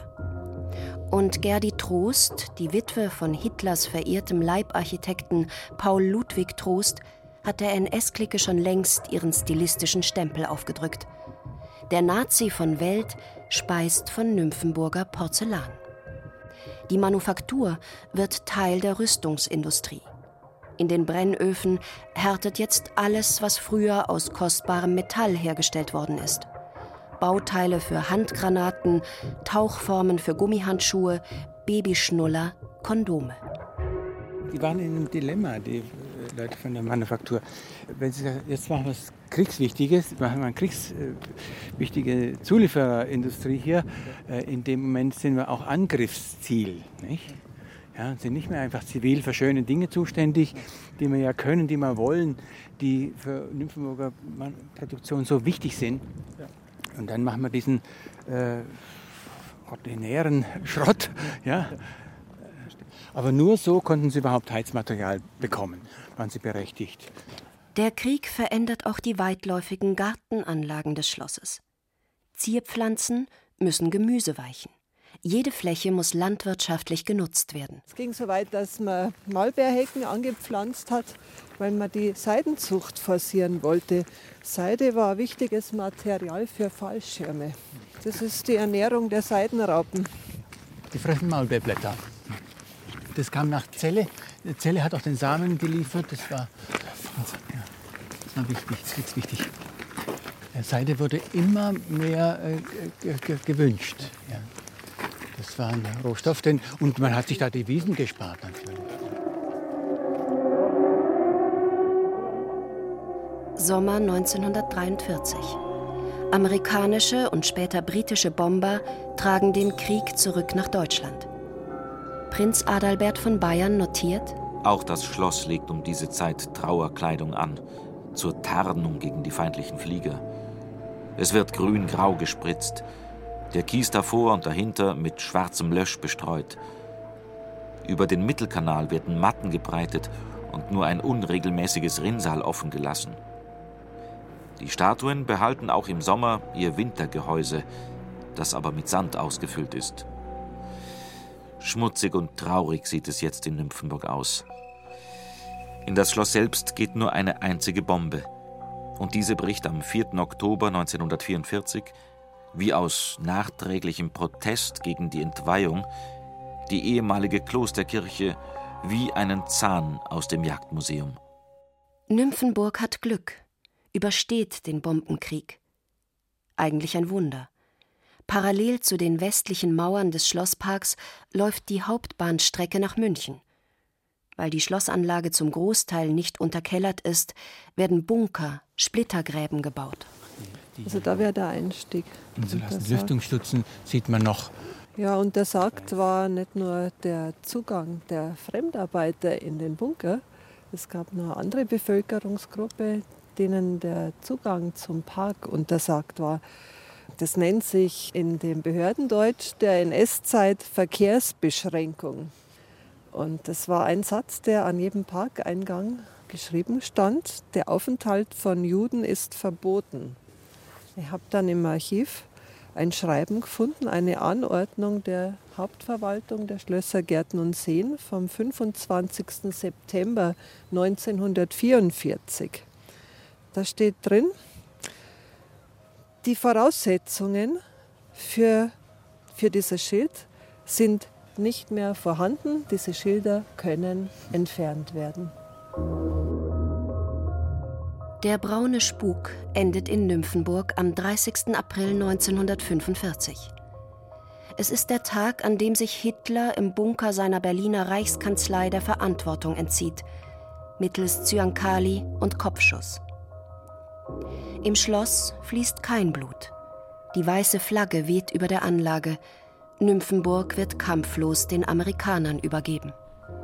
Und Gerdi Trost, die Witwe von Hitlers verehrtem Leibarchitekten Paul Ludwig Trost, hat der N S-Clique schon längst ihren stilistischen Stempel aufgedrückt. Der Nazi von Welt speist von Nymphenburger Porzellan. Die Manufaktur wird Teil der Rüstungsindustrie. In den Brennöfen härtet jetzt alles, was früher aus kostbarem Metall hergestellt worden ist. Bauteile für Handgranaten, Tauchformen für Gummihandschuhe, Babyschnuller, Kondome. Die waren in einem Dilemma, die Leute von der Manufaktur. Wenn sie sagen, jetzt machen wir was Kriegswichtiges, machen wir eine kriegswichtige Zuliefererindustrie hier, in dem Moment sind wir auch Angriffsziel, nicht? Ja, sind nicht mehr einfach zivil für schöne Dinge zuständig, die wir ja können, die wir wollen, die für Nymphenburger Produktion so wichtig sind. Und dann machen wir diesen äh, ordinären Schrott. Ja. Aber nur so konnten sie überhaupt Heizmaterial bekommen, waren sie berechtigt. Der Krieg verändert auch die weitläufigen Gartenanlagen des Schlosses. Zierpflanzen müssen Gemüse weichen. Jede Fläche muss landwirtschaftlich genutzt werden. Es ging so weit, dass man Maulbeerhecken angepflanzt hat, weil man die Seidenzucht forcieren wollte. Seide war ein wichtiges Material für Fallschirme. Das ist die Ernährung der Seidenraupen. Die fressen Maulbeerblätter. Das kam nach Celle. Celle hat auch den Samen geliefert. Das war, das war wichtig, das ist wichtig. Seide wurde immer mehr äh, ge- gewünscht. Ja. Das war ein Rohstoff, denn, und man hat sich da die Wiesen gespart natürlich. Sommer neunzehnhundertdreiundvierzig. Amerikanische und später britische Bomber tragen den Krieg zurück nach Deutschland. Prinz Adalbert von Bayern notiert: Auch das Schloss legt um diese Zeit Trauerkleidung an, zur Tarnung gegen die feindlichen Flieger. Es wird grün-grau gespritzt, der Kies davor und dahinter mit schwarzem Lösch bestreut. Über den Mittelkanal werden Matten gebreitet und nur ein unregelmäßiges Rinnsal offen gelassen. Die Statuen behalten auch im Sommer ihr Wintergehäuse, das aber mit Sand ausgefüllt ist. Schmutzig und traurig sieht es jetzt in Nymphenburg aus. In das Schloss selbst geht nur eine einzige Bombe. Und diese bricht am vierten Oktober neunzehnhundertvierundvierzig, wie aus nachträglichem Protest gegen die Entweihung, die ehemalige Klosterkirche wie einen Zahn aus dem Jagdmuseum. Nymphenburg hat Glück, übersteht den Bombenkrieg. Eigentlich ein Wunder. Parallel zu den westlichen Mauern des Schlossparks läuft die Hauptbahnstrecke nach München. Weil die Schlossanlage zum Großteil nicht unterkellert ist, werden Bunker, Splittergräben gebaut. Also da wäre der Einstieg. Und so lassen Lüftungsstutzen sieht man noch. Ja, und der Sarg war nicht nur der Zugang der Fremdarbeiter in den Bunker. Es gab noch eine andere Bevölkerungsgruppe, denen der Zugang zum Park untersagt war. Das nennt sich in dem Behördendeutsch der N S-Zeit Verkehrsbeschränkung. Und das war ein Satz, der an jedem Parkeingang geschrieben stand. Der Aufenthalt von Juden ist verboten. Ich habe dann im Archiv ein Schreiben gefunden, eine Anordnung der Hauptverwaltung der Schlösser Gärten und Seen vom fünfundzwanzigsten September neunzehnhundertvierundvierzig. Da steht drin, die Voraussetzungen für, für dieses Schild sind nicht mehr vorhanden. Diese Schilder können entfernt werden. Der braune Spuk endet in Nymphenburg am dreißigsten April neunzehnhundertfünfundvierzig. Es ist der Tag, an dem sich Hitler im Bunker seiner Berliner Reichskanzlei der Verantwortung entzieht, mittels Zyankali und Kopfschuss. Im Schloss fließt kein Blut. Die weiße Flagge weht über der Anlage. Nymphenburg wird kampflos den Amerikanern übergeben.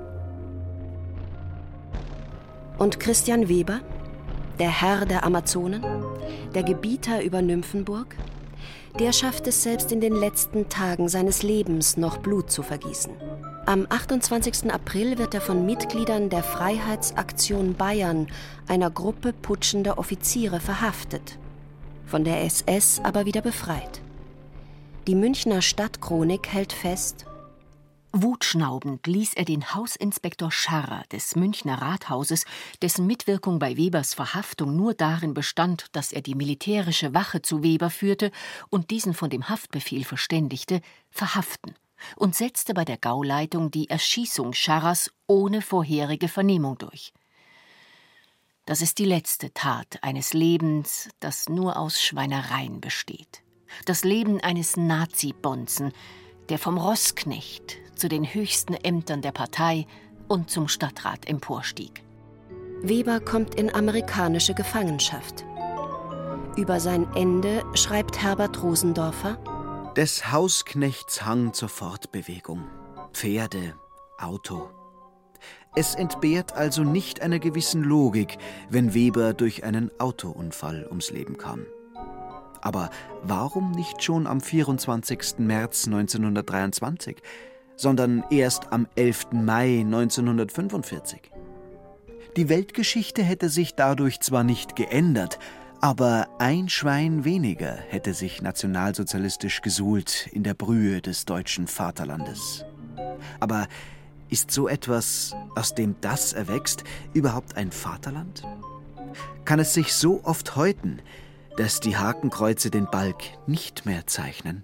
Und Christian Weber, der Herr der Amazonen, der Gebieter über Nymphenburg, der schafft es selbst in den letzten Tagen seines Lebens noch Blut zu vergießen. Am achtundzwanzigsten April wird er von Mitgliedern der Freiheitsaktion Bayern, einer Gruppe putschender Offiziere, verhaftet, von der S S aber wieder befreit. Die Münchner Stadtchronik hält fest: Wutschnaubend ließ er den Hausinspektor Scharrer des Münchner Rathauses, dessen Mitwirkung bei Webers Verhaftung nur darin bestand, dass er die militärische Wache zu Weber führte und diesen von dem Haftbefehl verständigte, verhaften und setzte bei der Gauleitung die Erschießung Scharrers ohne vorherige Vernehmung durch. Das ist die letzte Tat eines Lebens, das nur aus Schweinereien besteht. Das Leben eines Nazi-Bonzen, der vom Roßknecht zu den höchsten Ämtern der Partei und zum Stadtrat emporstieg. Weber kommt in amerikanische Gefangenschaft. Über sein Ende schreibt Herbert Rosendorfer: Des Hausknechts Hang zur Fortbewegung, Pferde, Auto. Es entbehrt also nicht einer gewissen Logik, wenn Weber durch einen Autounfall ums Leben kam. Aber warum nicht schon am vierundzwanzigsten März neunzehnhundertdreiundzwanzig, sondern erst am elften Mai neunzehnhundertfünfundvierzig? Die Weltgeschichte hätte sich dadurch zwar nicht geändert, aber ein Schwein weniger hätte sich nationalsozialistisch gesuhlt in der Brühe des deutschen Vaterlandes. Aber ist so etwas, aus dem das erwächst, überhaupt ein Vaterland? Kann es sich so oft häuten, dass die Hakenkreuze den Balg nicht mehr zeichnen?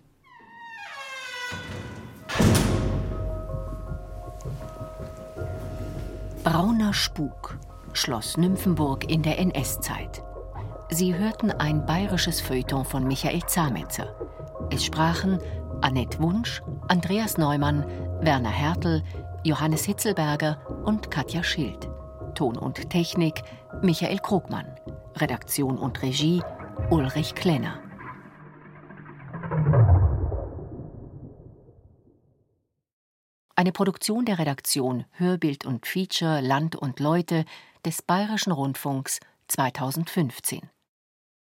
Brauner Spuk, Schloss Nymphenburg in der N S-Zeit. Sie hörten ein bayerisches Feuilleton von Michael Zametzer. Es sprachen Annette Wunsch, Andreas Neumann, Werner Hertel, Johannes Hitzelberger und Katja Schild. Ton und Technik Michael Krugmann. Redaktion und Regie Ulrich Klenner. Eine Produktion der Redaktion Hörbild und Feature Land und Leute des Bayerischen Rundfunks zweitausendfünfzehn.